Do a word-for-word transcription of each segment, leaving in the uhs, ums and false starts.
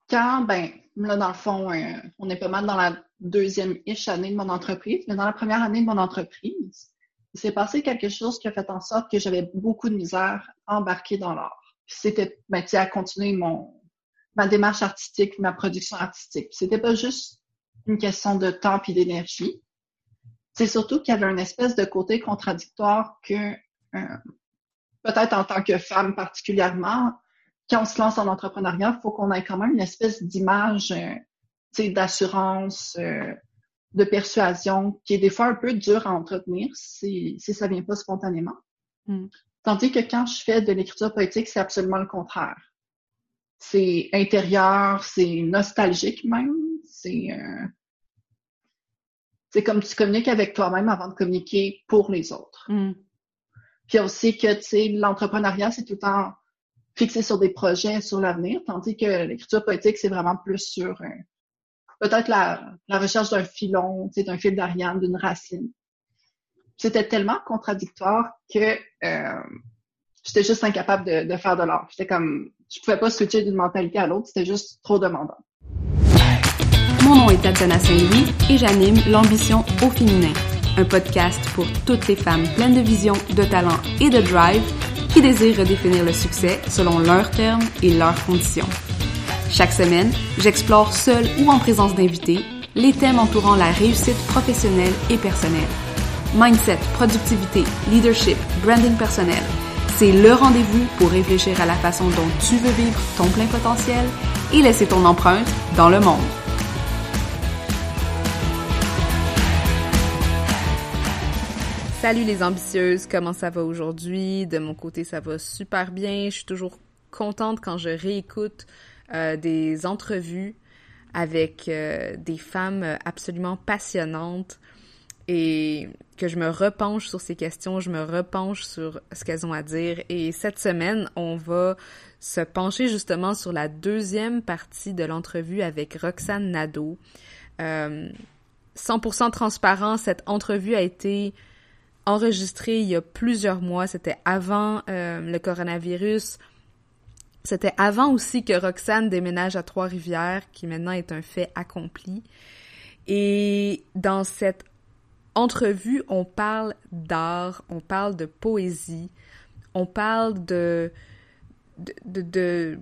Quand, ben, là, dans le fond, euh, on est pas mal dans la deuxième-ish année de mon entreprise, mais dans la première année de mon entreprise, il s'est passé quelque chose qui a fait en sorte que j'avais beaucoup de misère à embarquer dans l'art. Puis c'était, ben, tu sais, à continuer mon, ma démarche artistique, ma production artistique. Puis c'était pas juste une question de temps et d'énergie. C'est surtout qu'il y avait une espèce de côté contradictoire que, euh, peut-être en tant que femme particulièrement, quand on se lance en entrepreneuriat, il faut qu'on ait quand même une espèce d'image, euh, tu sais, d'assurance, euh, de persuasion, qui est des fois un peu dure à entretenir si, si ça vient pas spontanément. Mm. Tandis que quand je fais de l'écriture poétique, c'est absolument le contraire. C'est intérieur, c'est nostalgique même, c'est euh, c'est comme tu communiques avec toi-même avant de communiquer pour les autres. Mm. Puis aussi que, tu sais, l'entrepreneuriat, c'est tout le temps fixé sur des projets, sur l'avenir, tandis que l'écriture poétique, c'est vraiment plus sur euh, peut-être la, la recherche d'un filon, tu sais, d'un fil d'Ariane, d'une racine. C'était tellement contradictoire que euh, j'étais juste incapable de, de faire de l'art. J'étais comme, je pouvais pas switcher d'une mentalité à l'autre, c'était juste trop demandant. Mon nom est Tatiana Saint-Louis et j'anime l'Ambition au féminin, un podcast pour toutes les femmes pleines de vision, de talent et de drive qui désirent redéfinir le succès selon leurs termes et leurs conditions. Chaque semaine, j'explore seule ou en présence d'invités les thèmes entourant la réussite professionnelle et personnelle. Mindset, productivité, leadership, branding personnel, c'est le rendez-vous pour réfléchir à la façon dont tu veux vivre ton plein potentiel et laisser ton empreinte dans le monde. Salut les ambitieuses, comment ça va aujourd'hui? De mon côté, ça va super bien. Je suis toujours contente quand je réécoute euh, des entrevues avec euh, des femmes absolument passionnantes et que je me repenche sur ces questions, je me repenche sur ce qu'elles ont à dire. Et cette semaine, on va se pencher justement sur la deuxième partie de l'entrevue avec Roxane Nadeau. Euh, cent pour cent transparent, cette entrevue a été enregistrée il y a plusieurs mois. C'était avant euh, le coronavirus. C'était avant aussi que Roxane déménage à Trois-Rivières, qui maintenant est un fait accompli. Et dans cette entrevue, on parle d'art, on parle de poésie, on parle de, de, de, de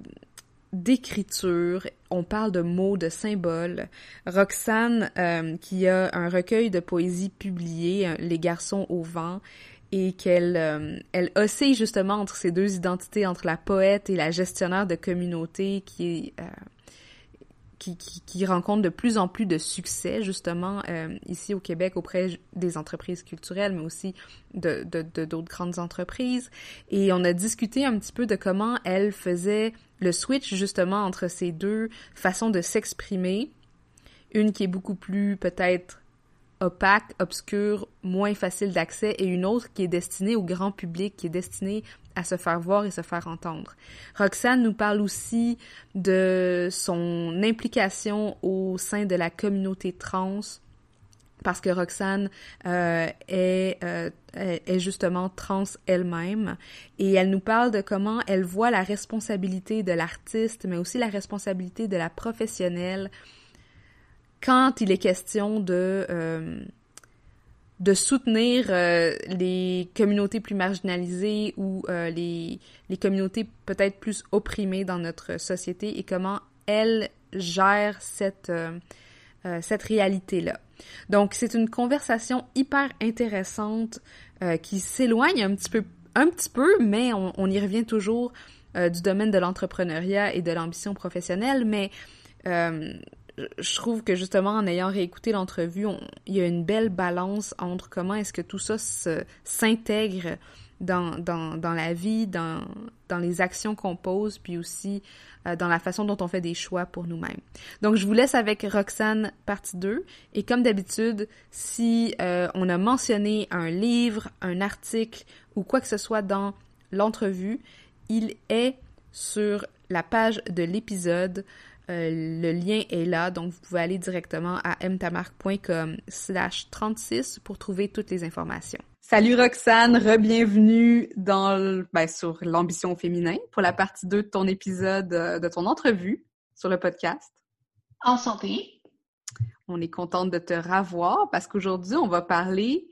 d'écriture, on parle de mots, de symboles. Roxane, euh, qui a un recueil de poésie publié, Les garçons au vent, et qu'elle euh, elle oscille justement entre ces deux identités, entre la poète et la gestionnaire de communauté qui est... Euh, Qui, qui, qui rencontre de plus en plus de succès, justement, euh, ici au Québec, auprès des entreprises culturelles, mais aussi de, de, de d'autres grandes entreprises. Et on a discuté un petit peu de comment elle faisait le switch, justement, entre ces deux façons de s'exprimer. Une qui est beaucoup plus, peut-être, opaque, obscure, moins facile d'accès, et une autre qui est destinée au grand public, qui est destinée à se faire voir et se faire entendre. Roxane nous parle aussi de son implication au sein de la communauté trans, parce que Roxane euh, est, euh, est justement trans elle-même, et elle nous parle de comment elle voit la responsabilité de l'artiste, mais aussi la responsabilité de la professionnelle, quand il est question de... Euh, de soutenir euh, les communautés plus marginalisées ou euh, les, les communautés peut-être plus opprimées dans notre société et comment elle gère cette, euh, euh, cette réalité-là. Donc, c'est une conversation hyper intéressante euh, qui s'éloigne un petit peu, un petit peu, mais on, on y revient toujours euh, du domaine de l'entrepreneuriat et de l'ambition professionnelle, mais... Euh, je trouve que justement, en ayant réécouté l'entrevue, on, il y a une belle balance entre comment est-ce que tout ça se, s'intègre dans, dans, dans la vie, dans, dans les actions qu'on pose, puis aussi euh, dans la façon dont on fait des choix pour nous-mêmes. Donc, je vous laisse avec Roxane, partie deux. Et comme d'habitude, si euh, on a mentionné un livre, un article ou quoi que ce soit dans l'entrevue, il est sur la page de l'épisode. Euh, le lien est là, donc vous pouvez aller directement à mtamark.com slash 36 pour trouver toutes les informations. Salut Roxane, re-bienvenue dans le, ben, sur l'ambition féminin pour la partie deux de ton épisode, euh, de ton entrevue. sur le podcast. En santé. On est contente de te revoir parce qu'aujourd'hui, on va parler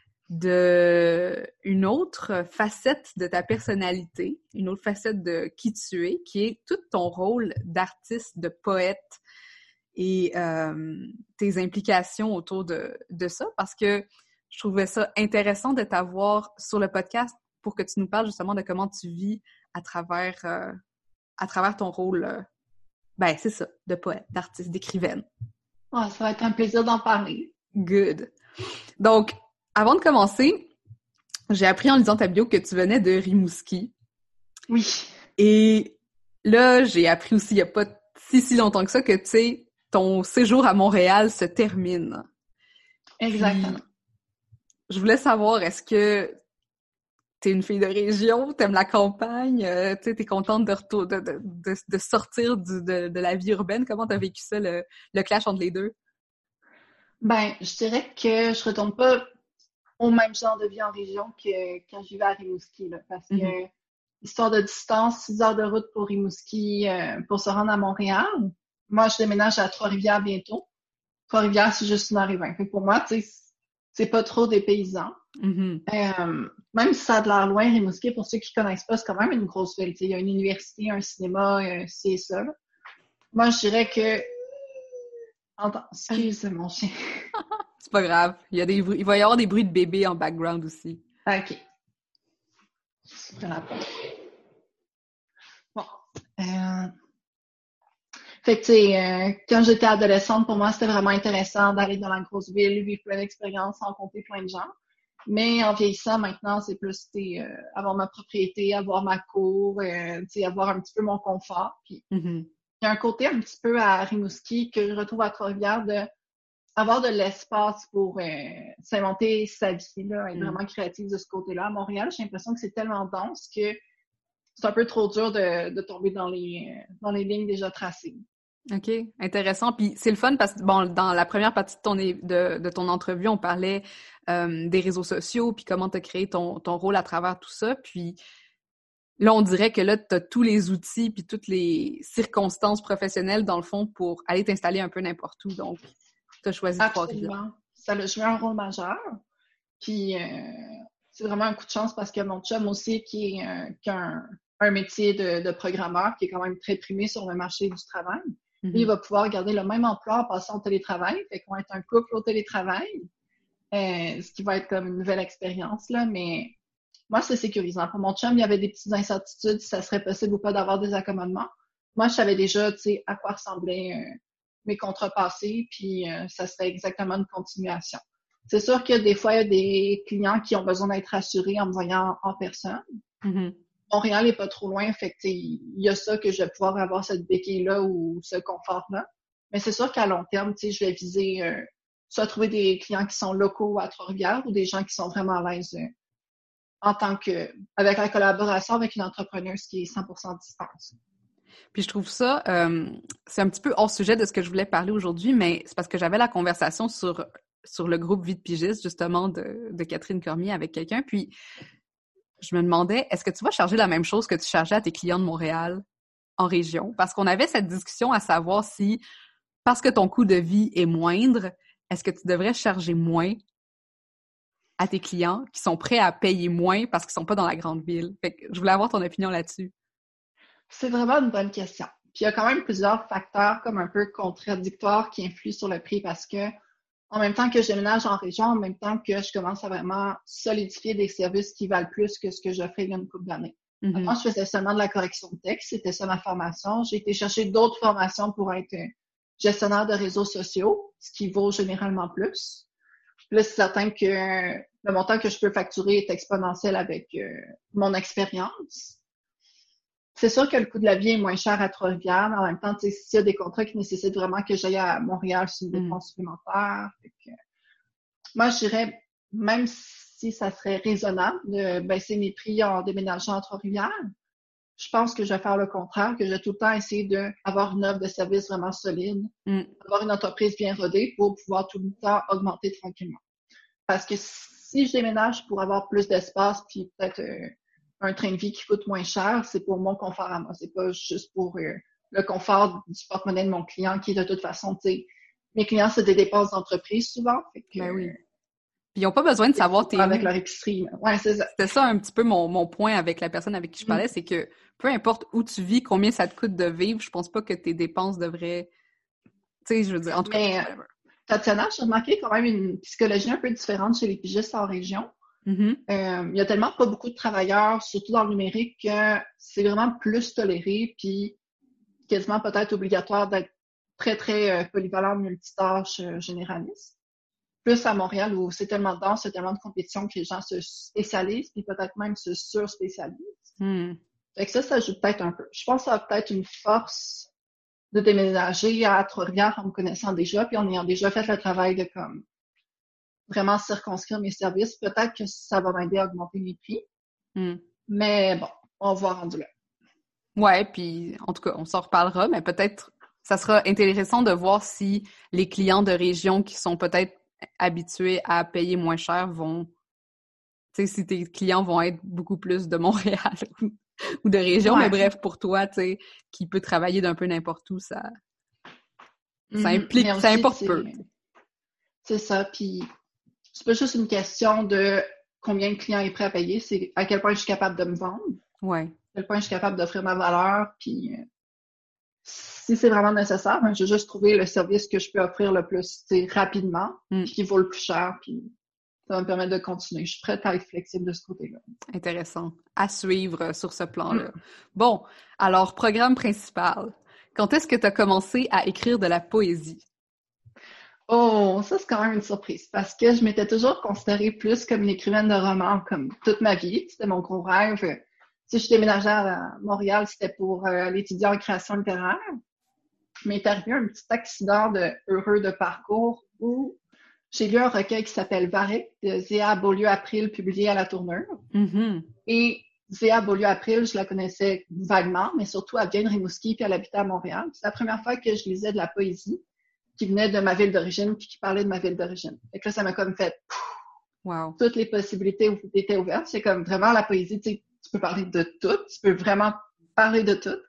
de une autre facette de ta personnalité, une autre facette de qui tu es, qui est tout ton rôle d'artiste, de poète et euh, tes implications autour de, de ça, parce que je trouvais ça intéressant de t'avoir sur le podcast pour que tu nous parles justement de comment tu vis à travers, euh, à travers ton rôle, euh, ben c'est ça, de poète, d'artiste, d'écrivaine. Oh, ça va être un plaisir d'en parler. Good. Donc, avant de commencer, j'ai appris en lisant ta bio que tu venais de Rimouski. Oui. Et là, j'ai appris aussi il n'y a pas si si longtemps que ça que, tu sais, ton séjour à Montréal se termine. Exactement. Puis, je voulais savoir, est-ce que t'es une fille de région, t'aimes la campagne, euh, tu sais, t'es contente de, retour, de, de, de, de sortir du, de, de la vie urbaine? Comment t'as vécu ça, le, le clash entre les deux? Ben, je dirais que je retourne pas au même genre de vie en région que quand je vivais à Rimouski, là, parce que Mm-hmm. histoire de distance, six heures de route pour Rimouski euh, pour se rendre à Montréal. Moi, je déménage à Trois-Rivières bientôt. Trois-Rivières, c'est juste une heure et vingt. Fait que pour moi, tu sais, c'est pas trop dépaysant. Mm-hmm. Euh, même si ça a de l'air loin, Rimouski, pour ceux qui connaissent pas, c'est quand même une grosse ville. Il y a une université, un cinéma, euh, c'est ça. Là. Moi, je dirais que... Attends, excuse mon chien. C'est pas grave. Il y a des bruits, il va y avoir des bruits de bébé en background aussi. OK. Je prends la porte. Bon. Euh... Fait que, tu sais, euh, quand j'étais adolescente, pour moi, c'était vraiment intéressant d'aller dans la grosse ville, vivre plein d'expériences, rencontrer plein de gens. Mais en vieillissant, maintenant, c'est plus, tu sais, euh, avoir ma propriété, avoir ma cour, euh, tu sais, avoir un petit peu mon confort. Puis, Mm-hmm. il y a un côté un petit peu à Rimouski que je retrouve à Trois-Rivières de avoir de l'espace pour euh, s'inventer sa vie, là, être Mm. vraiment créative de ce côté-là. À Montréal, j'ai l'impression que c'est tellement dense que c'est un peu trop dur de, de tomber dans les, dans les lignes déjà tracées. OK, intéressant. Puis c'est le fun parce que, bon, dans la première partie de ton, de, de ton entrevue, on parlait euh, des réseaux sociaux, puis comment tu as créé ton, ton rôle à travers tout ça. Puis là, on dirait que là, tu as tous les outils puis toutes les circonstances professionnelles, dans le fond, pour aller t'installer un peu n'importe où. Donc, tu as choisi Trois-Rivières. Absolument. Ça a joué un rôle majeur. Puis, euh, c'est vraiment un coup de chance parce que mon chum aussi, qui, est, euh, qui a un, un métier de, de programmeur, qui est quand même très primé sur le marché du travail, Mm-hmm. lui, il va pouvoir garder le même emploi en passant au télétravail. Fait qu'on va être un couple au télétravail, euh, ce qui va être comme une nouvelle expérience, là. Mais moi, c'est sécurisant. Pour mon chum, il y avait des petites incertitudes si ça serait possible ou pas d'avoir des accommodements. Moi, je savais déjà, tu sais, à quoi ressemblaient euh, mes contrats passés, puis euh, ça serait exactement une continuation. C'est sûr que des fois, il y a des clients qui ont besoin d'être rassurés en me voyant en personne. Mm-hmm. Montréal n'est pas trop loin, fait que il y a ça que je vais pouvoir avoir cette béquille-là ou ce confort-là. Mais c'est sûr qu'à long terme, tu sais, je vais viser euh, soit trouver des clients qui sont locaux à Trois-Rivières ou des gens qui sont vraiment à l'aise euh, en tant que avec la collaboration avec une entrepreneuse qui est cent pour cent distance. Puis je trouve ça, euh, c'est un petit peu hors sujet de ce que je voulais parler aujourd'hui, mais c'est parce que j'avais la conversation sur sur le groupe Vie de pigiste, justement, de, de Catherine Cormier avec quelqu'un, puis je me demandais, est-ce que tu vas charger la même chose que tu chargeais à tes clients de Montréal en région? Parce qu'on avait cette discussion à savoir si, parce que ton coût de vie est moindre, est-ce que tu devrais charger moins à tes clients qui sont prêts à payer moins parce qu'ils sont pas dans la grande ville? Fait que je voulais avoir ton opinion là-dessus. C'est vraiment une bonne question. Puis il y a quand même plusieurs facteurs comme un peu contradictoires qui influent sur le prix parce que en même temps que je déménage en région, en même temps que je commence à vraiment solidifier des services qui valent plus que ce que j'offrais il y a une couple d'années. Mm-hmm. Avant, je faisais seulement de la correction de texte, c'était ça ma formation. J'ai été chercher d'autres formations pour être gestionnaire de réseaux sociaux, ce qui vaut généralement plus. Là, c'est certain que le montant que je peux facturer est exponentiel avec euh, mon expérience. C'est sûr que le coût de la vie est moins cher à Trois-Rivières, mais en même temps, s'il y a des contrats qui nécessitent vraiment que j'aille à Montréal, c'est une dépense mm. supplémentaire. Fait que, moi, je dirais, même si ça serait raisonnable de baisser mes prix en déménageant à Trois-Rivières, je pense que je vais faire le contraire, que je vais tout le temps essayer d'avoir une offre de service vraiment solide, mm. avoir une entreprise bien rodée pour pouvoir tout le temps augmenter tranquillement. Parce que si je déménage pour avoir plus d'espace, puis peut-être... Euh, un train de vie qui coûte moins cher, c'est pour mon confort à moi. C'est pas juste pour euh, le confort du porte-monnaie de mon client, qui de toute façon, tu sais, mes clients, c'est des dépenses d'entreprise souvent. Fait que, ben oui. Puis ils n'ont pas besoin de savoir tes avec leur épicerie. Ouais, c'est ça. C'était ça un petit peu mon, mon point avec la personne avec qui je parlais, mm. c'est que peu importe où tu vis, combien ça te coûte de vivre, je pense pas que tes dépenses devraient... Tu sais, je veux dire, en tout Mais, cas... Euh, Tatiana, j'ai remarqué quand même une psychologie un peu différente chez les pigistes en région. Mm-hmm. Euh, il y a tellement pas beaucoup de travailleurs, surtout dans le numérique, que c'est vraiment plus toléré, puis quasiment peut-être obligatoire d'être très, très euh, polyvalent, multitâche, euh, généraliste. Plus à Montréal, où c'est tellement dense, c'est tellement de compétition que les gens se spécialisent, puis peut-être même se surspécialisent. Mm. Fait que ça, ça joue peut-être un peu. Je pense que ça a peut-être une force de déménager à Trois-Rivières en me connaissant déjà, puis en ayant déjà fait le travail de comme vraiment circonscrire mes services. Peut-être que ça va m'aider à augmenter mes prix. Mm. Mais bon, on va rendu là. Ouais, puis en tout cas, on s'en reparlera, mais peut-être ça sera intéressant de voir si les clients de région qui sont peut-être habitués à payer moins cher vont... Tu sais, si tes clients vont être beaucoup plus de Montréal ou de région, ouais. Mais bref, pour toi, tu sais, qui peut travailler d'un peu n'importe où, ça, mm-hmm. ça implique, aussi, ça importe peu. C'est ça, puis c'est pas juste une question de combien le client est prêt à payer, c'est à quel point je suis capable de me vendre, ouais. à quel point je suis capable d'offrir ma valeur, puis euh, si c'est vraiment nécessaire, ben, je vais juste trouver le service que je peux offrir le plus rapidement, mm. puis qui vaut le plus cher, puis ça va me permettre de continuer. Je suis prête à être flexible de ce côté-là. Intéressant. À suivre sur ce plan-là. Mm. Bon, alors, programme principal. Quand est-ce que tu as commencé à écrire de la poésie? Oh, ça, c'est quand même une surprise parce que je m'étais toujours considérée plus comme une écrivaine de romans comme toute ma vie. C'était mon gros rêve. Si je déménageais à Montréal, c'était pour euh, aller étudier en création littéraire. Mais il est arrivé un petit accident de heureux de parcours où j'ai lu un recueil qui s'appelle Varek de Zéa Beaulieu-April, publié à La Tournure. Mm-hmm. Et Zéa Beaulieu-April, je la connaissais vaguement, mais surtout elle vient de Rimouski puis elle habitait à Montréal. C'est la première fois que je lisais de la poésie qui venait de ma ville d'origine puis qui parlait de ma ville d'origine. Et que là, ça m'a comme fait pff, wow. Toutes les possibilités étaient ouvertes. C'est comme vraiment la poésie, tu sais, tu peux parler de tout, tu peux vraiment parler de tout.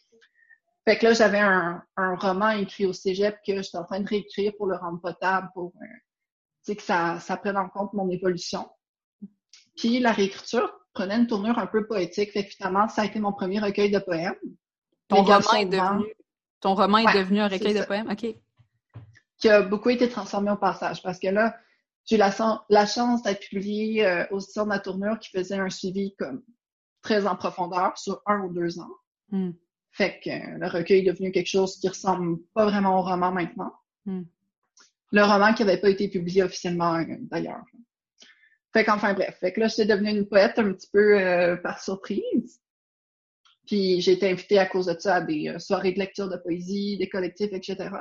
Fait que là, j'avais un, un roman écrit au cégep que j'étais en train de réécrire pour le rendre potable, pour euh, tu sais, que ça, ça prenne en compte mon évolution. Puis la réécriture prenait une tournure un peu poétique. Fait que finalement, ça a été mon premier recueil de poèmes. Ton roman est devenu, ton roman est ouais, devenu un recueil de ça. Poèmes? OK. Qui a beaucoup été transformé au passage. Parce que là, j'ai eu la, la chance d'être publiée euh, aux éditions de La Tournure qui faisait un suivi comme très en profondeur sur un ou deux ans. Mm. Fait que euh, le recueil est devenu quelque chose qui ressemble pas vraiment au roman maintenant. Mm. Le roman qui n'avait pas été publié officiellement euh, d'ailleurs. Fait qu'enfin bref, fait que là, j'étais devenue une poète un petit peu euh, par surprise. Puis j'ai été invitée à cause de ça à des euh, soirées de lecture de poésie, des collectifs, et cetera.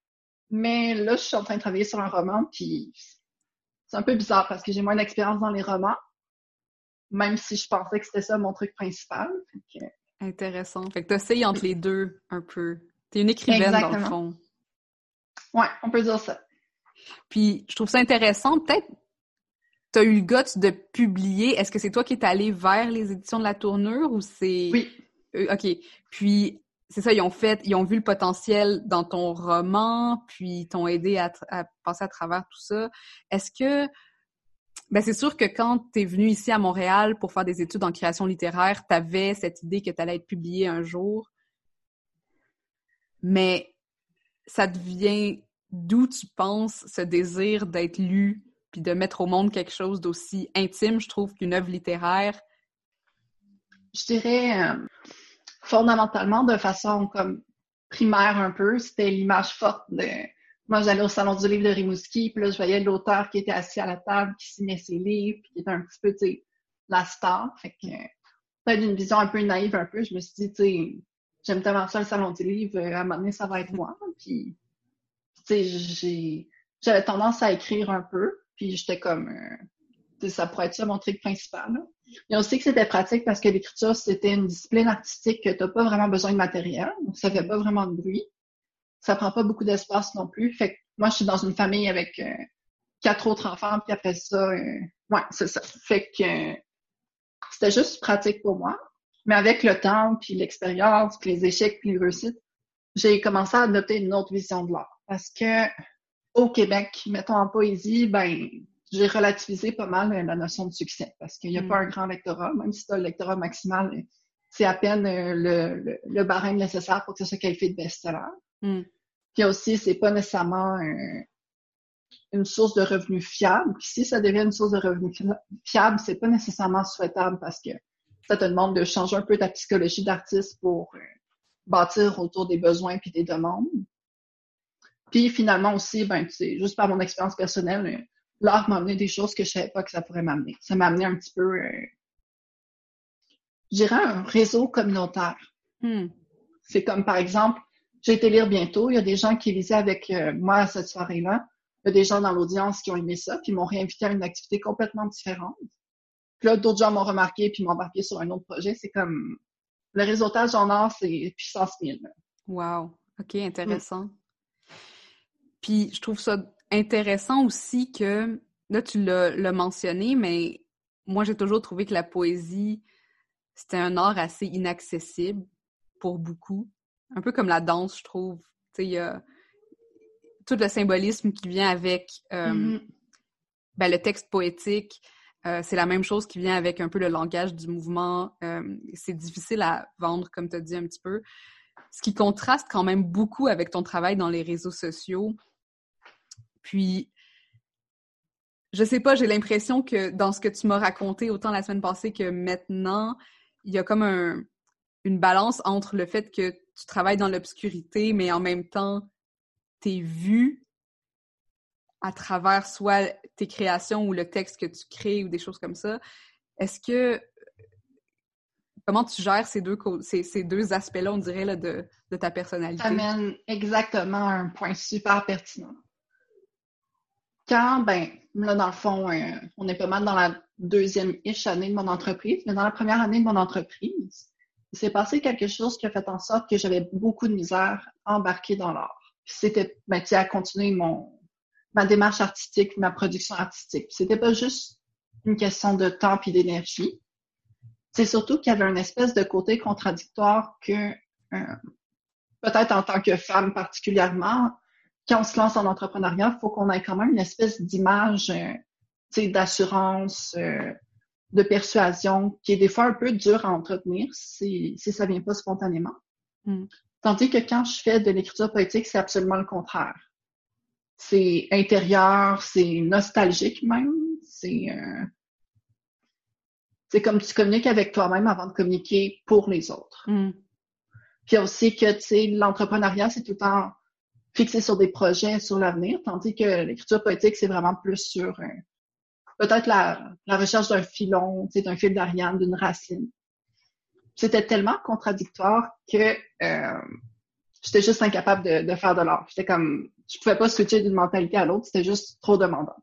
Mais là, je suis en train de travailler sur un roman, puis c'est un peu bizarre parce que j'ai moins d'expérience dans les romans, même si je pensais que c'était ça mon truc principal. Fait que... Intéressant. Fait que t'essayes entre les deux un peu. T'es une écrivaine Exactement. Dans le fond. Ouais, on peut dire ça. Puis je trouve ça intéressant, peut-être t'as eu le guts de publier. Est-ce que c'est toi qui es allé vers les éditions de La Tournure ou c'est... Oui. Euh, OK. Puis, c'est ça, ils ont fait, ils ont vu le potentiel dans ton roman, puis t'ont aidé à, tra- à passer à travers tout ça. Est-ce que... Ben, c'est sûr que quand t'es venu ici à Montréal pour faire des études en création littéraire, t'avais cette idée que t'allais être publié un jour. Mais ça devient... D'où tu penses ce désir d'être lu puis de mettre au monde quelque chose d'aussi intime, je trouve, qu'une œuvre littéraire? Je dirais, euh, fondamentalement, de façon comme primaire un peu, c'était l'image forte de... Moi, j'allais au Salon du livre de Rimouski, puis là, je voyais l'auteur qui était assis à la table, qui signait ses livres, puis qui était un petit peu, tu sais, la star. Fait que, euh, peut-être une vision un peu naïve, un peu. Je me suis dit, tu sais, j'aime tellement ça, le Salon du livre, à un moment donné, ça va être moi. Puis, tu sais, j'ai... j'avais tendance à écrire un peu. Puis j'étais comme, euh, ça pourrait être ça mon truc principal. Là. Il y a aussi que c'était pratique parce que l'écriture, c'était une discipline artistique que tu n'as pas vraiment besoin de matériel. Donc ça fait pas vraiment de bruit. Ça prend pas beaucoup d'espace non plus. Fait que moi, je suis dans une famille avec euh, quatre autres enfants. Puis après ça, euh, ouais, c'est ça. Fait que euh, c'était juste pratique pour moi. Mais avec le temps, puis l'expérience, puis les échecs, puis les réussites, j'ai commencé à adopter une autre vision de l'art. Parce que au Québec, mettons en poésie, ben j'ai relativisé pas mal la notion de succès. Parce qu'il n'y a Mm. pas un grand lectorat, même si tu as le lectorat maximal, c'est à peine le, le, le barème nécessaire pour que ça soit qualifié de best-seller. Mm. Puis aussi, c'est pas nécessairement un, une source de revenus fiable. Puis si ça devient une source de revenus fiable, c'est pas nécessairement souhaitable parce que ça te demande de changer un peu ta psychologie d'artiste pour euh, bâtir autour des besoins puis des demandes. Puis finalement aussi, ben, tu sais, juste par mon expérience personnelle, l'art m'a amené des choses que je savais pas que ça pourrait m'amener. Ça m'a amené un petit peu, euh, je dirais, un réseau communautaire. Mm. C'est comme, par exemple, j'ai été lire bientôt, il y a des gens qui lisaient avec euh, moi à cette soirée-là. Il y a des gens dans l'audience qui ont aimé ça, puis m'ont réinvité à une activité complètement différente. Puis là, d'autres gens m'ont remarqué, puis m'ont embarqué sur un autre projet. C'est comme, le réseautage en art, c'est puissance mille. Wow. OK, intéressant. Mm. Puis, je trouve ça intéressant aussi que, là, tu l'as, l'as mentionné, mais moi, j'ai toujours trouvé que la poésie, c'était un art assez inaccessible pour beaucoup. Un peu comme la danse, je trouve. Tu sais, il y a tout le symbolisme qui vient avec euh, mm-hmm. ben, le texte poétique. Euh, c'est la même chose qui vient avec un peu le langage du mouvement. Euh, c'est difficile à vendre, comme tu as dit un petit peu. Ce qui contraste quand même beaucoup avec ton travail dans les réseaux sociaux. Puis, je sais pas, j'ai l'impression que dans ce que tu m'as raconté autant la semaine passée que maintenant, il y a comme un, une balance entre le fait que tu travailles dans l'obscurité, mais en même temps, t'es vu à travers soit tes créations ou le texte que tu crées ou des choses comme ça. Est-ce que... Comment tu gères ces deux, ces, ces deux aspects-là, on dirait, là, de, de ta personnalité? Ça mène exactement à un point super pertinent. Quand, ben, là, dans le fond, euh, on est pas mal dans la deuxième-ish année de mon entreprise, mais dans la première année de mon entreprise, il s'est passé quelque chose qui a fait en sorte que j'avais beaucoup de misère à embarquer dans l'art. Puis c'était, ben, tu sais, à continuer mon, ma démarche artistique, ma production artistique. Puis c'était pas juste une question de temps et d'énergie. C'est surtout qu'il y avait une espèce de côté contradictoire que, euh, peut-être en tant que femme particulièrement, quand on se lance en entrepreneuriat, il faut qu'on ait quand même une espèce d'image, euh, tu sais, d'assurance, euh, de persuasion, qui est des fois un peu dure à entretenir si, si ça vient pas spontanément. Mm. Tandis que quand je fais de l'écriture poétique, c'est absolument le contraire. C'est intérieur, c'est nostalgique même, c'est... Euh, c'est comme tu communiques avec toi-même avant de communiquer pour les autres. Mm. Puis aussi que, tu sais, l'entrepreneuriat, c'est tout le temps fixé sur des projets, sur l'avenir, tandis que l'écriture poétique, c'est vraiment plus sur euh, peut-être la, la recherche d'un filon, tu sais, d'un fil d'Ariane, d'une racine. C'était tellement contradictoire que euh, j'étais juste incapable de, de faire de l'art. J'étais comme, je pouvais pas switcher d'une mentalité à l'autre, c'était juste trop demandant.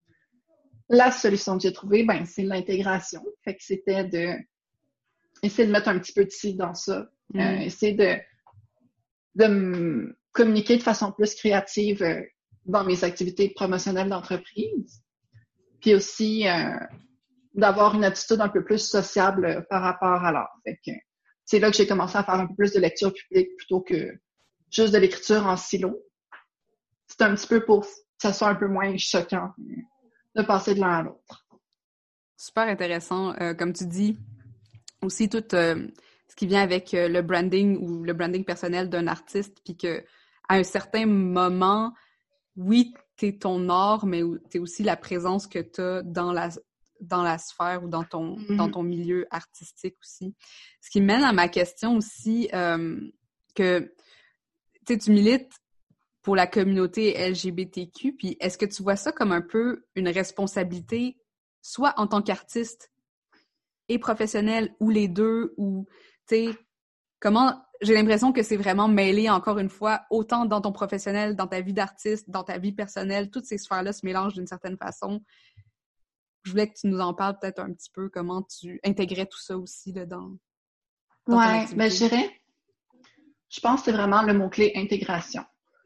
La solution que j'ai trouvée, ben, c'est l'intégration. Fait que c'était de essayer de mettre un petit peu de ci dans ça. Mm. Euh, essayer de, de me communiquer de façon plus créative euh, dans mes activités promotionnelles d'entreprise. Puis aussi, euh, d'avoir une attitude un peu plus sociable euh, par rapport à l'art. Fait que c'est là que j'ai commencé à faire un peu plus de lecture publique plutôt que juste de l'écriture en silo. C'est un petit peu pour que ça soit un peu moins choquant de passer de l'un à l'autre. Super intéressant. Euh, comme tu dis, aussi tout euh, ce qui vient avec euh, le branding ou le branding personnel d'un artiste, puis que à un certain moment, oui, t'es ton art, mais t'es aussi la présence que t'as dans la dans la sphère ou dans ton mm-hmm. dans ton milieu artistique aussi. Ce qui mène à ma question aussi, euh, que tu sais, tu milites pour la communauté L G B T Q, puis est-ce que tu vois ça comme un peu une responsabilité, soit en tant qu'artiste et professionnel, ou les deux, ou, tu sais, comment... J'ai l'impression que c'est vraiment mêlé, encore une fois, autant dans ton professionnel, dans ta vie d'artiste, dans ta vie personnelle, toutes ces sphères-là se mélangent d'une certaine façon. Je voulais que tu nous en parles peut-être un petit peu, comment tu intégrais tout ça aussi là, dans, dans ouais, ton activité. Ben, je dirais, je pense que c'est vraiment le mot-clé intégration.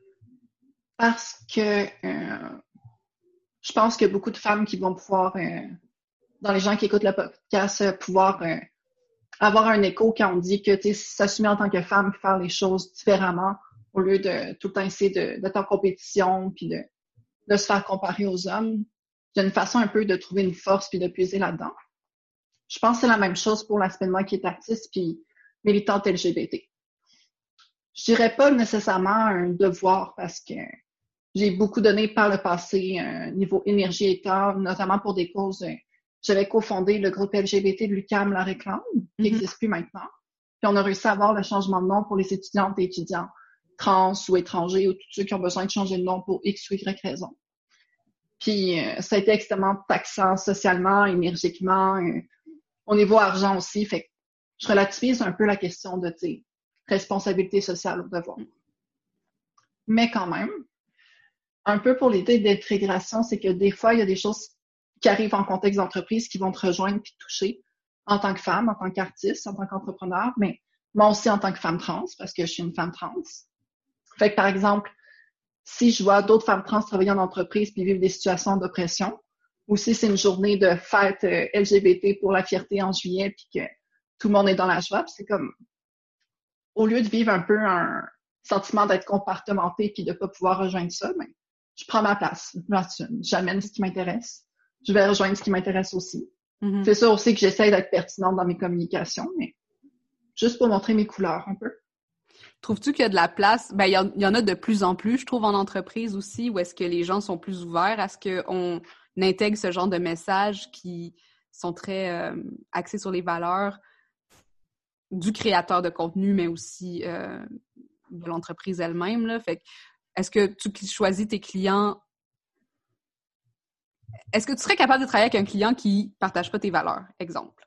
Parce que euh, je pense qu'il y a beaucoup de femmes qui vont pouvoir, euh, dans les gens qui écoutent le podcast, pouvoir euh, avoir un écho quand on dit que s'assumer en tant que femme, faire les choses différemment, au lieu de tout le temps essayer de, d'être en compétition puis de, de se faire comparer aux hommes. Il y a une façon un peu de trouver une force puis de puiser là-dedans. Je pense que c'est la même chose pour l'aspect de moi qui est artiste puis militante L G B T. Je dirais pas nécessairement un devoir parce que j'ai beaucoup donné par le passé euh, niveau énergie et temps, notamment pour des causes. Euh, j'avais cofondé le groupe L G B T de l'U Q A M La Réclame, qui n'existe mm-hmm. plus maintenant. Puis on a réussi à avoir le changement de nom pour les étudiantes et étudiants trans ou étrangers ou tous ceux qui ont besoin de changer de nom pour X ou Y raison. Puis euh, ça a été extrêmement taxant socialement, énergiquement, euh, au niveau argent aussi. Fait que je relativise un peu la question de, tu sais, responsabilité sociale au devoir. Mais quand même, un peu pour l'idée d'intégration, c'est que des fois, il y a des choses qui arrivent en contexte d'entreprise qui vont te rejoindre puis te toucher en tant que femme, en tant qu'artiste, en tant qu'entrepreneur, mais moi aussi en tant que femme trans, parce que je suis une femme trans. Fait que, par exemple, si je vois d'autres femmes trans travailler en entreprise puis vivre des situations d'oppression, ou si c'est une journée de fête euh, L G B T pour la fierté en juillet puis que tout le monde est dans la joie, c'est comme, au lieu de vivre un peu un sentiment d'être compartimenté puis de pas pouvoir rejoindre ça, ben, je prends ma place. J'amène ce qui m'intéresse. Je vais rejoindre ce qui m'intéresse aussi. Mm-hmm. C'est sûr aussi que j'essaie d'être pertinente dans mes communications, mais juste pour montrer mes couleurs un peu. Trouves-tu qu'il y a de la place? Ben, il y, en, il y en a de plus en plus, je trouve, en entreprise aussi, où est-ce que les gens sont plus ouverts à ce qu'on intègre ce genre de messages qui sont très euh, axés sur les valeurs du créateur de contenu, mais aussi euh, de l'entreprise elle-même, là. Fait que, est-ce que tu choisis tes clients? Est-ce que tu serais capable de travailler avec un client qui ne partage pas tes valeurs, exemple?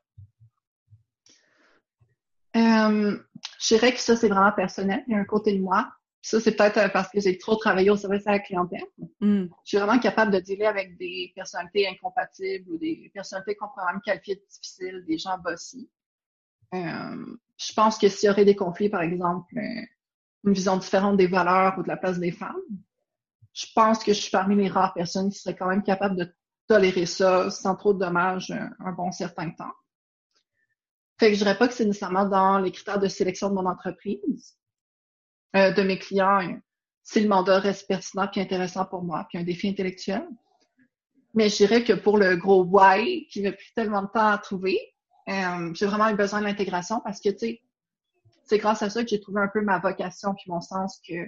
Euh, je dirais que ça, c'est vraiment personnel. Il y a un côté de moi. Ça, c'est peut-être parce que j'ai trop travaillé au service à la clientèle. Mm. Je suis vraiment capable de dealer avec des personnalités incompatibles ou des personnalités qu'on pourrait même qualifier de difficiles, des gens bossy. Euh, je pense que s'il y aurait des conflits, par exemple, euh, une vision différente des valeurs ou de la place des femmes, je pense que je suis parmi les rares personnes qui seraient quand même capables de tolérer ça sans trop de dommages un, un bon certain temps. Fait que je dirais pas que c'est nécessairement dans les critères de sélection de mon entreprise, euh, de mes clients, euh, si le mandat reste pertinent puis intéressant pour moi, puis un défi intellectuel. Mais je dirais que pour le gros why qui m'a pris tellement de temps à trouver, euh, j'ai vraiment eu besoin de l'intégration parce que, tu sais, c'est grâce à ça que j'ai trouvé un peu ma vocation puis mon sens que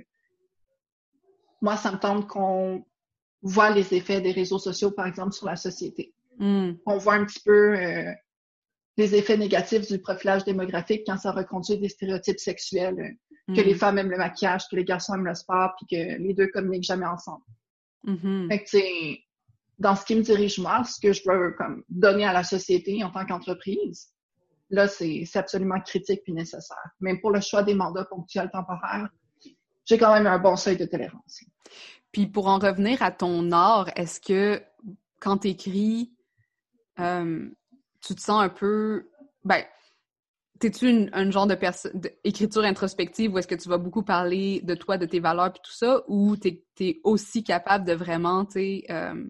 moi, ça me tente qu'on voit les effets des réseaux sociaux, par exemple, sur la société. Mm. On voit un petit peu euh, les effets négatifs du profilage démographique quand ça reconduit des stéréotypes sexuels, euh, mm. que les femmes aiment le maquillage, que les garçons aiment le sport, puis que les deux communiquent jamais ensemble. Mm-hmm. Fait que, tu sais, dans ce qui me dirige moi, ce que je veux comme donner à la société en tant qu'entreprise, là, c'est, c'est absolument critique puis nécessaire. Même pour le choix des mandats ponctuels temporaires, j'ai quand même un bon seuil de tolérance. Puis pour en revenir à ton art, est-ce que quand tu écris, euh, tu te sens un peu... Ben, t'es-tu une, un genre de personne d'écriture introspective où est-ce que tu vas beaucoup parler de toi, de tes valeurs puis tout ça, ou t'es, t'es aussi capable de vraiment, tu sais, euh,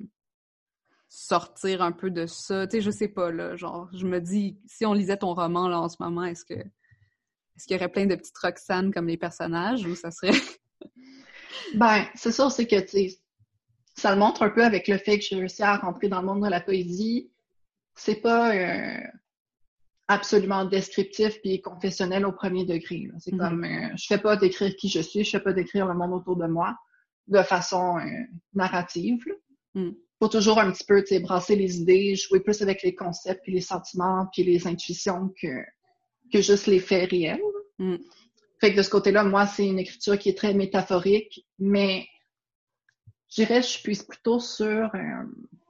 sortir un peu de ça? Tu sais, je sais pas, là, genre, je me dis, si on lisait ton roman, là, en ce moment, est-ce que est-ce qu'il y aurait plein de petites Roxane comme les personnages, ou ça serait... Ben, c'est ça aussi que, tu sais, ça le montre un peu avec le fait que j'ai réussi à rentrer dans le monde de la poésie. C'est pas euh, absolument descriptif puis confessionnel au premier degré, là. C'est mm-hmm. comme, euh, je fais pas d'écrire qui je suis, je fais pas d'écrire le monde autour de moi de façon euh, narrative, là. Mm. Faut toujours un petit peu, tu sais, brasser les idées, jouer plus avec les concepts puis les sentiments puis les intuitions que, que juste les faits réels. Mm. Fait que de ce côté-là, moi, c'est une écriture qui est très métaphorique, mais je dirais, je puise plutôt sur euh,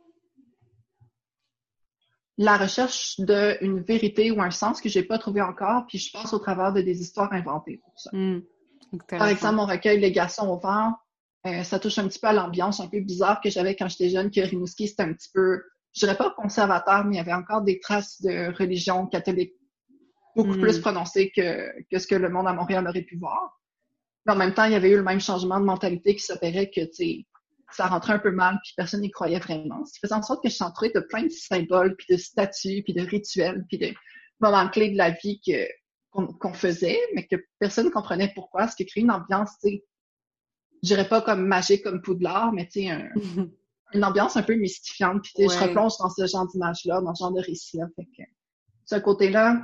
la recherche d'une vérité ou un sens que j'ai pas trouvé encore, puis je passe au travers de des histoires inventées pour ça. Mm. Par exemple, mon recueil Les garçons au vent, euh, ça touche un petit peu à l'ambiance un peu bizarre que j'avais quand j'étais jeune, que Rimouski, c'était un petit peu, je dirais pas conservateur, mais il y avait encore des traces de religion catholique beaucoup mm. plus prononcé que, que ce que le monde à Montréal aurait pu voir. Mais en même temps, il y avait eu le même changement de mentalité qui s'opérait que, tu sais, ça rentrait un peu mal puis personne n'y croyait vraiment. Ce qui faisait en sorte que je suis entourée de plein de symboles puis de statues puis de rituels puis de moments clés de la vie que, qu'on, qu'on faisait, mais que personne ne comprenait pourquoi. Ce qui crée une ambiance, tu sais, je dirais pas comme magique comme Poudlard, mais tu sais, un, une ambiance un peu mystifiante. Puis tu sais, Ouais. je replonge dans ce genre d'image-là, dans ce genre de récit-là. Fait que ce côté-là,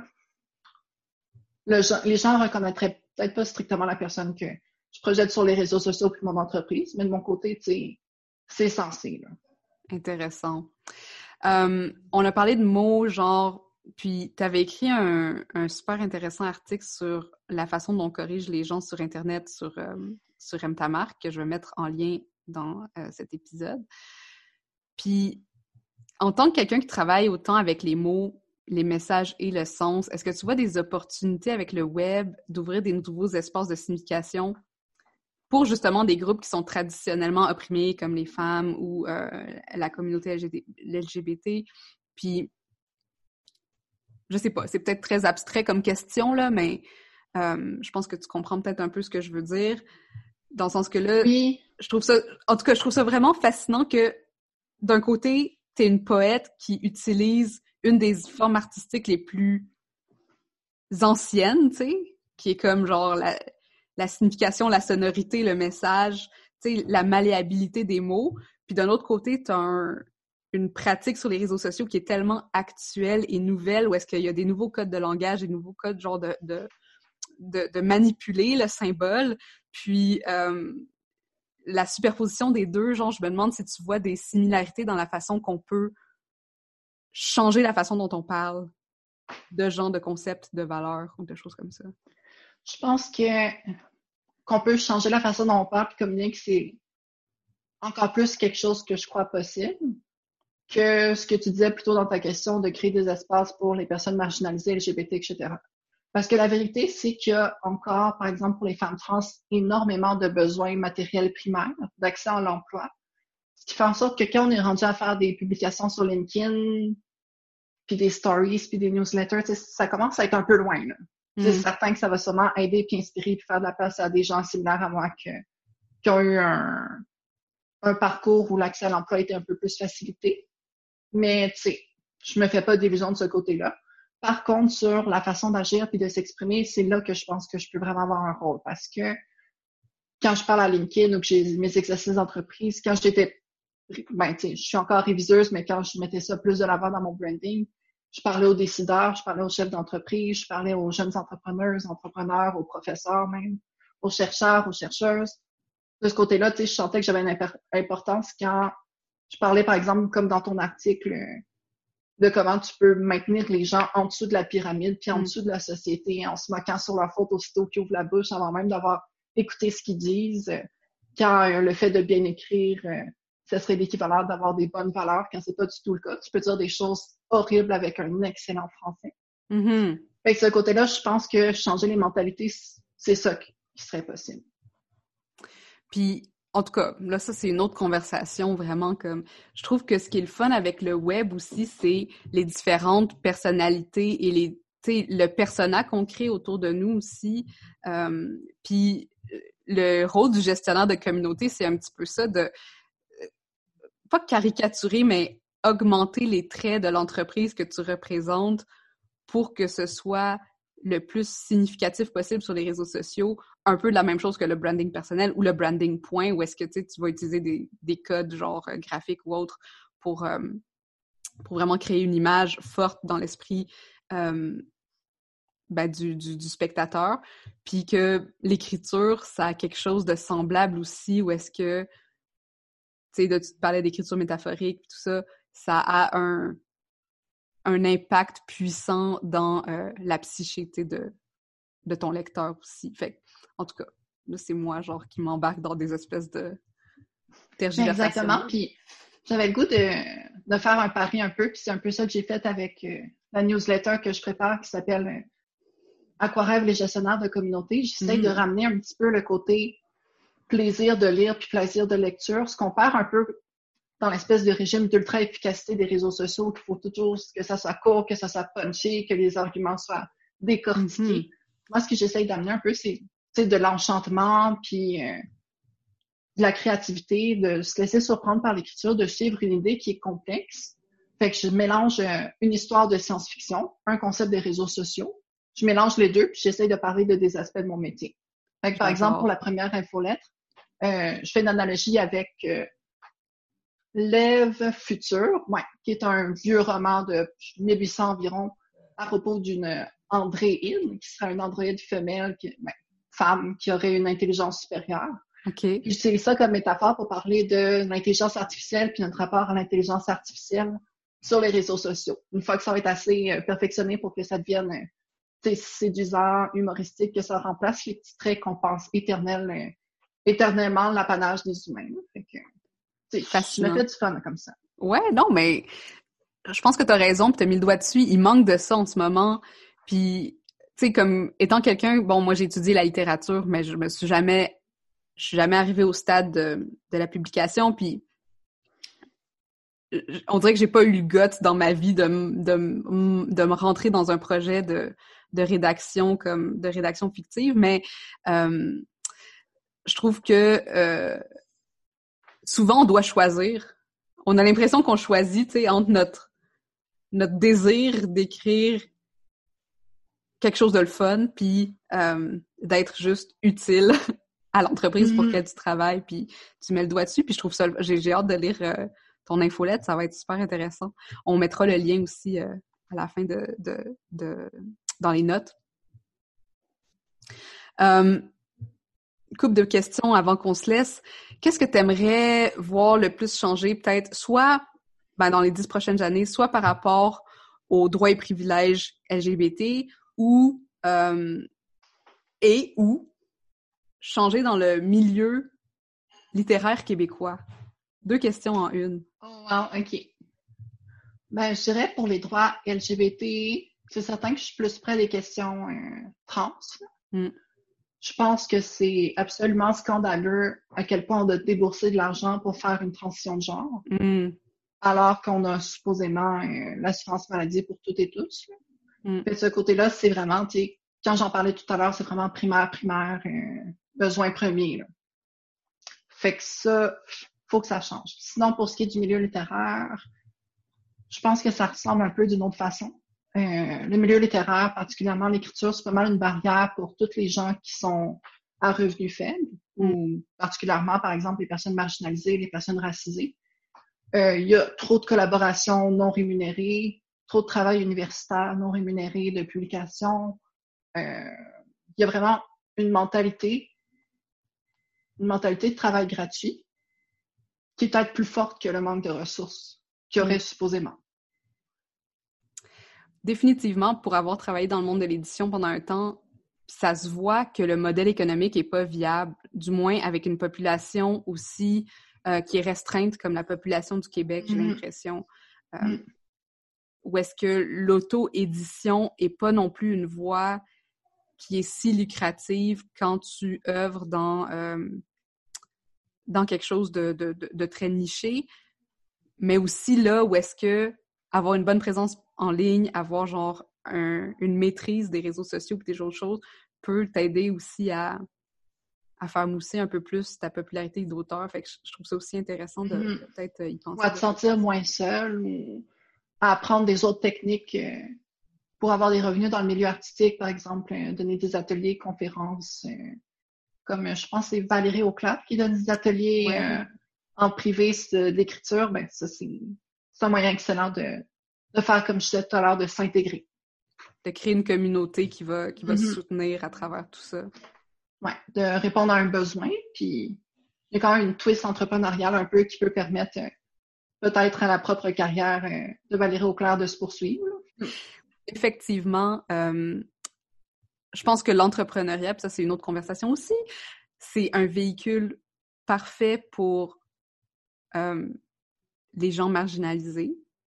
le, les gens reconnaîtraient peut-être pas strictement la personne que je projette sur les réseaux sociaux puis mon entreprise, mais de mon côté, tu sais, c'est censé, là. Intéressant. Euh, on a parlé de mots, genre, puis tu avais écrit un, un super intéressant article sur la façon dont on corrige les gens sur Internet, sur, euh, sur Aime ta marque, que je vais mettre en lien dans euh, cet épisode. Puis, en tant que quelqu'un qui travaille autant avec les mots, les messages et le sens, est-ce que tu vois des opportunités avec le web d'ouvrir des nouveaux espaces de signification pour justement des groupes qui sont traditionnellement opprimés, comme les femmes ou euh, la communauté L G B T? Puis, je sais pas, c'est peut-être très abstrait comme question, là, mais euh, je pense que tu comprends peut-être un peu ce que je veux dire. Dans le sens que là, Oui. je trouve ça, en tout cas, je trouve ça vraiment fascinant que, d'un côté, t'es une poète qui utilise une des formes artistiques les plus anciennes, tu sais, qui est comme genre la, la signification, la sonorité, le message, tu sais, la malléabilité des mots. Puis d'un autre côté, t'as un, une pratique sur les réseaux sociaux qui est tellement actuelle et nouvelle, où est-ce qu'il y a des nouveaux codes de langage, des nouveaux codes genre de, de, de, de manipuler le symbole. Puis euh, la superposition des deux, genre, je me demande si tu vois des similarités dans la façon qu'on peut changer la façon dont on parle de genre de concepts, de valeurs ou de choses comme ça. Je pense que qu'on peut changer la façon dont on parle et communique, c'est encore plus quelque chose que je crois possible que ce que tu disais plutôt dans ta question de créer des espaces pour les personnes marginalisées, L G B T, et cetera. Parce que la vérité, c'est qu'il y a encore, par exemple, pour les femmes trans, énormément de besoins matériels primaires d'accès à l'emploi. Ce qui fait en sorte que quand on est rendu à faire des publications sur LinkedIn, puis des stories, puis des newsletters, ça commence à être un peu loin, là. Mm. C'est certain que ça va sûrement aider puis inspirer puis faire de la place à des gens similaires à moi que, qui ont eu un, un parcours où l'accès à l'emploi était un peu plus facilité. Mais, tu sais, je me fais pas d'illusions de ce côté-là. Par contre, sur la façon d'agir puis de s'exprimer, c'est là que je pense que je peux vraiment avoir un rôle. Parce que quand je parle à LinkedIn ou que j'ai mes exercices d'entreprise, quand j'étais, ben, tu sais, je suis encore réviseuse, mais quand je mettais ça plus de l'avant dans mon branding, je parlais aux décideurs, je parlais aux chefs d'entreprise, je parlais aux jeunes entrepreneurs, entrepreneurs, aux professeurs même, aux chercheurs, aux chercheuses. De ce côté-là, tu sais, je sentais que j'avais une importance quand je parlais, par exemple, comme dans ton article, de comment tu peux maintenir les gens en dessous de la pyramide puis en mm. dessous de la société en se moquant sur leur faute aussitôt qu'ils ouvrent la bouche avant même d'avoir écouté ce qu'ils disent. Quand euh, le fait de bien écrire, euh, ce serait l'équivalent d'avoir des bonnes valeurs quand c'est pas du tout le cas. Tu peux dire des choses horribles avec un excellent français. Mm-hmm. Fait que ce côté-là, je pense que changer les mentalités, c'est ça qui serait possible. Puis, en tout cas, là, ça, c'est une autre conversation, vraiment, comme... Je trouve que ce qui est le fun avec le web aussi, c'est les différentes personnalités et les, tu sais, le persona qu'on crée autour de nous aussi. Euh, puis, le rôle du gestionnaire de communauté, c'est un petit peu ça, de... pas caricaturer, mais augmenter les traits de l'entreprise que tu représentes pour que ce soit le plus significatif possible sur les réseaux sociaux, un peu de la même chose que le branding personnel ou le branding point, où est-ce que tu vas utiliser des, des codes genre euh, graphiques ou autres pour, euh, pour vraiment créer une image forte dans l'esprit euh, ben, du, du, du spectateur. Puis que l'écriture, ça a quelque chose de semblable aussi, où est-ce que, tu sais, tu te parlais d'écriture métaphorique, tout ça, ça a un un impact puissant dans euh, la psyché de, de ton lecteur aussi. Fait en tout cas, là, c'est moi, genre, qui m'embarque dans des espèces de tergiversations. Exactement, puis j'avais le goût de, de faire un pari un peu, puis c'est un peu ça que j'ai fait avec euh, la newsletter que je prépare qui s'appelle euh, « À quoi rêvent les gestionnaires de communauté ». J'essaie mm-hmm. de ramener un petit peu le côté plaisir de lire puis plaisir de lecture, ce qu'on perd un peu dans l'espèce de régime d'ultra-efficacité des réseaux sociaux, qu'il faut toujours que ça soit court, que ça soit punché, que les arguments soient décortiqués. Mm-hmm. Moi, ce que j'essaye d'amener un peu, c'est de l'enchantement, puis euh, de la créativité, de se laisser surprendre par l'écriture, de suivre une idée qui est complexe. Fait que je mélange euh, une histoire de science-fiction, un concept des réseaux sociaux. Je mélange les deux, puis j'essaye de parler de des aspects de mon métier. Fait que, par exemple, pour la première infolettre, Euh, je fais une analogie avec euh, L'Ève future, ouais, qui est un vieux roman de mille huit cents environ à propos d'une androïde, qui serait une androïde femelle, qui, ben, femme, qui aurait une intelligence supérieure. OK. Puis j'utilise ça comme métaphore pour parler de l'intelligence artificielle puis notre rapport à l'intelligence artificielle sur les réseaux sociaux. Une fois que ça va être assez euh, perfectionné pour que ça devienne euh, séduisant, humoristique, que ça remplace les petits traits qu'on pense éternels, euh, éternellement l'apanage des humains. Fait que, je me fais du fun comme ça. Ouais, non, mais je pense que t'as raison, puis t'as mis le doigt dessus. Il manque de ça en ce moment. Puis, tu sais, comme étant quelqu'un, bon, moi j'ai étudié la littérature, mais je me suis jamais, je suis jamais arrivée au stade de, de la publication. Puis, on dirait que j'ai pas eu le guts dans ma vie de, de, de me rentrer dans un projet de, de rédaction comme de rédaction fictive, mais euh, je trouve que euh, souvent on doit choisir. On a l'impression qu'on choisit, tu sais, entre notre notre désir d'écrire quelque chose de le fun, puis euh, d'être juste utile à l'entreprise mm-hmm. pour qu'elle du travail, puis tu mets le doigt dessus, puis je trouve ça, j'ai, j'ai hâte de lire euh, ton infolette, ça va être super intéressant. On mettra le lien aussi euh, à la fin de, de, de dans les notes. Euh, couple de questions avant qu'on se laisse. Qu'est-ce que tu aimerais voir le plus changer, peut-être, soit ben, dans les dix prochaines années, soit par rapport aux droits et privilèges L G B T, ou euh, et ou changer dans le milieu littéraire québécois? Deux questions en une. Oh wow, OK. Ben, je dirais pour les droits L G B T, c'est certain que je suis plus près des questions euh, trans. Mm. Je pense que c'est absolument scandaleux à quel point on doit débourser de l'argent pour faire une transition de genre, mm. alors qu'on a supposément euh, l'assurance maladie pour toutes et tous. Mm. De ce côté-là, c'est vraiment, tu sais, quand j'en parlais tout à l'heure, c'est vraiment primaire, primaire, euh, besoin premier. Là. Fait que ça, faut que ça change. Sinon, pour ce qui est du milieu littéraire, je pense que ça ressemble un peu d'une autre façon. Euh, le milieu littéraire, particulièrement l'écriture, c'est pas mal une barrière pour tous les gens qui sont à revenus faibles, mm. ou particulièrement, par exemple, les personnes marginalisées, les personnes racisées. Euh, il y a trop de collaborations non rémunérées, trop de travail universitaire non rémunéré, de publication. Euh, il y a vraiment une mentalité, une mentalité de travail gratuit qui est peut-être plus forte que le manque de ressources qu'il y aurait mm. supposément. Définitivement, pour avoir travaillé dans le monde de l'édition pendant un temps, ça se voit que le modèle économique est pas viable, du moins avec une population aussi euh, qui est restreinte comme la population du Québec, j'ai mmh. l'impression. Euh, mmh. Où est-ce que l'auto-édition est pas non plus une voie qui est si lucrative quand tu œuvres dans, euh, dans quelque chose de, de, de, de très niché, mais aussi là où est-ce que avoir une bonne présence en ligne, avoir genre un, une maîtrise des réseaux sociaux et des autres choses peut t'aider aussi à, à faire mousser un peu plus ta popularité d'auteur. Fait que je, je trouve ça aussi intéressant de, mm-hmm. de peut-être y penser. Ou à te sentir moins seul ou à apprendre des autres techniques euh, pour avoir des revenus dans le milieu artistique, par exemple, euh, donner des ateliers, conférences. Euh, comme je pense que c'est Valérie Auclair qui donne des ateliers ouais. euh, en privé d'écriture. Ben ça, c'est, c'est un moyen excellent de de faire, comme je disais tout à l'heure, de s'intégrer. De créer une communauté qui va, qui va mm-hmm. se soutenir à travers tout ça. Oui, de répondre à un besoin, puis il y a quand même une twist entrepreneuriale un peu qui peut permettre euh, peut-être à la propre carrière euh, de Valérie Auclair de se poursuivre. Là. Effectivement, euh, je pense que l'entrepreneuriat, puis ça c'est une autre conversation aussi, c'est un véhicule parfait pour euh, les gens marginalisés.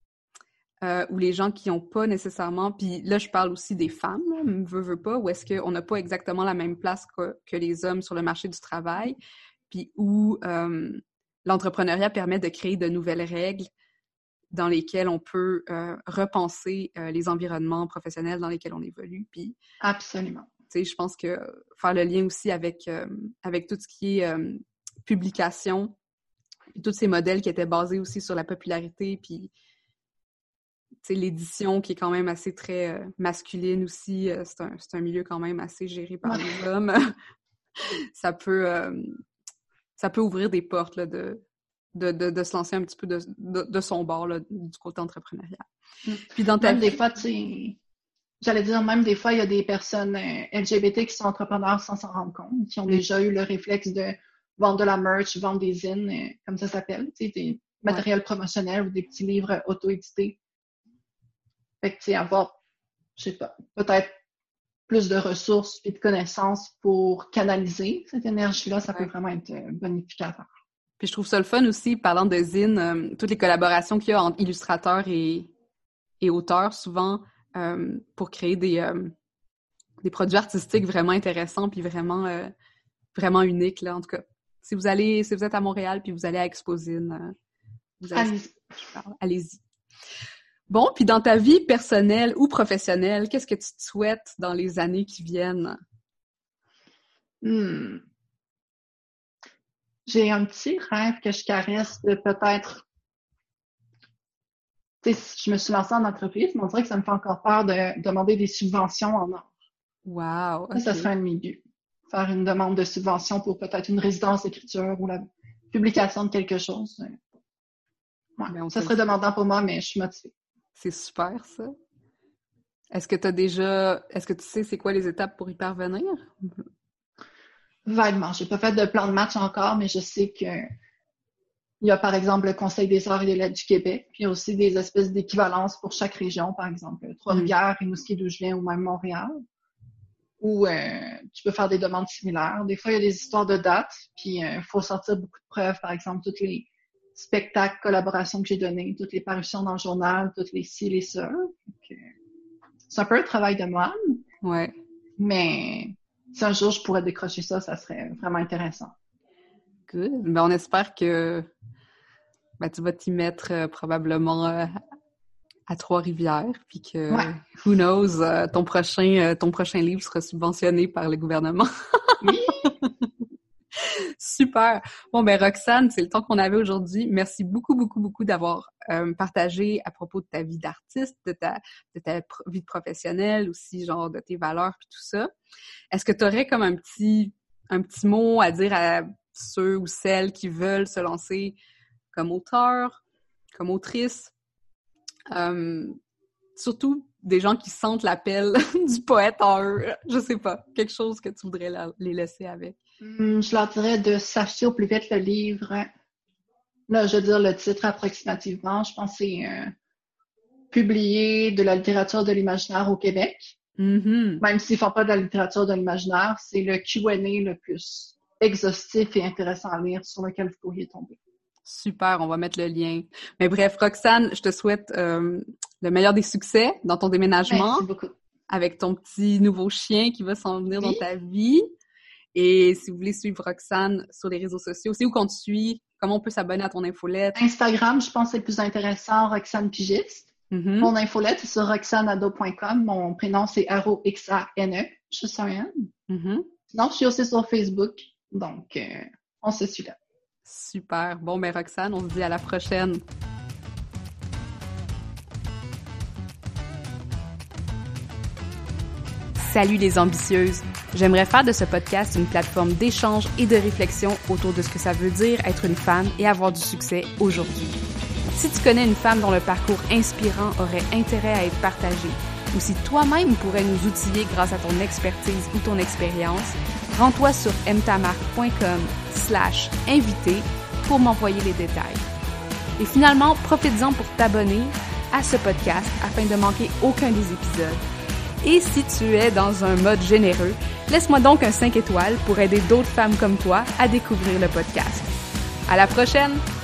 Euh, ou les gens qui n'ont pas nécessairement, puis là je parle aussi des femmes, là, veux, veux pas, où est-ce qu'on n'a pas exactement la même place que, que les hommes sur le marché du travail, puis où euh, l'entrepreneuriat permet de créer de nouvelles règles dans lesquelles on peut euh, repenser euh, les environnements professionnels dans lesquels on évolue. Puis, absolument. Tu sais, je pense que faire le lien aussi avec, euh, avec tout ce qui est euh, publication, tous ces modèles qui étaient basés aussi sur la popularité, puis c'est l'édition qui est quand même assez très euh, masculine aussi. Euh, c'est, un, c'est un milieu quand même assez géré par ouais. les hommes. Ça peut... Euh, ça peut ouvrir des portes là, de, de, de, de se lancer un petit peu de, de, de son bord là, du côté entrepreneurial. Mm. Puis dans ta même vie... des fois, tu sais, j'allais dire, même des fois, il y a des personnes euh, L G B T qui sont entrepreneurs sans s'en rendre compte, qui ont mm. déjà eu le réflexe de vendre de la merch, vendre des zines, euh, comme ça s'appelle, tu sais, des matériels ouais. promotionnels ou des petits livres auto-édités. Fait que, tu sais, avoir, je sais pas, peut-être plus de ressources et de connaissances pour canaliser cette énergie-là, ça ouais. peut vraiment être euh, bonificateur. Puis je trouve ça le fun aussi, parlant de zine, euh, toutes les collaborations qu'il y a entre illustrateurs et, et auteurs, souvent, euh, pour créer des, euh, des produits artistiques vraiment intéressants puis vraiment, euh, vraiment uniques, là, en tout cas. Si vous allez, si vous êtes à Montréal puis vous allez à Exposine, euh, vous allez... Allez-y. Allez-y. Bon, puis dans ta vie personnelle ou professionnelle, qu'est-ce que tu te souhaites dans les années qui viennent? Hmm. J'ai un petit rêve que je caresse de peut-être... Tu sais, je me suis lancée en entreprise, mais on dirait que ça me fait encore peur de demander des subventions en or. Wow! Okay. Ça, ça serait un de mes buts. Faire une demande de subvention pour peut-être une résidence d'écriture ou la publication de quelque chose. Ouais, ben, ça serait demandant pour moi, mais je suis motivée. C'est super, ça. Est-ce que tu as déjà... Est-ce que tu sais c'est quoi les étapes pour y parvenir? Vaguement. J'ai pas fait de plan de match encore, mais je sais que il y a, par exemple, le Conseil des arts et des lettres du Québec, puis il y a aussi des espèces d'équivalences pour chaque région, par exemple, Trois-Rivières, mmh. Rimouski, d'où je viens, ou même Montréal, où euh, tu peux faire des demandes similaires. Des fois, il y a des histoires de dates, puis il euh, faut sortir beaucoup de preuves, par exemple, toutes les spectacles, collaborations que j'ai donnés, toutes les parutions dans le journal, toutes les ci, les ça. Donc, c'est un peu un travail de moine. Ouais. Mais si un jour je pourrais décrocher ça, ça serait vraiment intéressant. Good. Ben, on espère que ben, tu vas t'y mettre euh, probablement euh, à Trois-Rivières, puis que, ouais. who knows, euh, ton prochain euh, ton prochain livre sera subventionné par le gouvernement. Oui! Super! Bon, ben Roxane, c'est le temps qu'on avait aujourd'hui. Merci beaucoup, beaucoup, beaucoup d'avoir euh, partagé à propos de ta vie d'artiste, de ta, de ta pro- vie professionnelle aussi, genre de tes valeurs puis tout ça. Est-ce que tu aurais comme un petit, un petit mot à dire à ceux ou celles qui veulent se lancer comme auteur, comme autrice? Euh, surtout des gens qui sentent l'appel du poète en eux. Je sais pas, quelque chose que tu voudrais la, les laisser avec. Hum, je leur dirais de s'acheter au plus vite le livre. Là, je veux dire le titre approximativement. Je pense que c'est euh, publier de la littérature de l'imaginaire au Québec. Mm-hmm. Même s'ils font pas de la littérature de l'imaginaire, c'est le Q and A le plus exhaustif et intéressant à lire sur lequel vous pourriez tomber. Super, on va mettre le lien. Mais bref, Roxane, je te souhaite euh, le meilleur des succès dans ton déménagement. Merci beaucoup. Avec ton petit nouveau chien qui va s'en venir oui. dans ta vie. Et si vous voulez suivre Roxane sur les réseaux sociaux, c'est où qu'on te suit? Comment on peut s'abonner à ton infolette? Instagram, je pense que c'est le plus intéressant, Roxane Pigiste. Mm-hmm. Mon infolette, c'est sur roxaneado point com. Mon prénom, c'est Aro X A N E. Je suis un N. Mm-hmm. Sinon, je suis aussi sur Facebook. Donc, euh, on se suit là. Super. Bon, ben Roxane, on se dit à la prochaine. Salut les ambitieuses! J'aimerais faire de ce podcast une plateforme d'échange et de réflexion autour de ce que ça veut dire être une femme et avoir du succès aujourd'hui. Si tu connais une femme dont le parcours inspirant aurait intérêt à être partagé, ou si toi-même pourrais nous outiller grâce à ton expertise ou ton expérience, rends-toi sur mtamarque.com slash invité pour m'envoyer les détails. Et finalement, profites-en pour t'abonner à ce podcast afin de manquer aucun des épisodes. Et si tu es dans un mode généreux, laisse-moi donc un cinq étoiles pour aider d'autres femmes comme toi à découvrir le podcast. À la prochaine!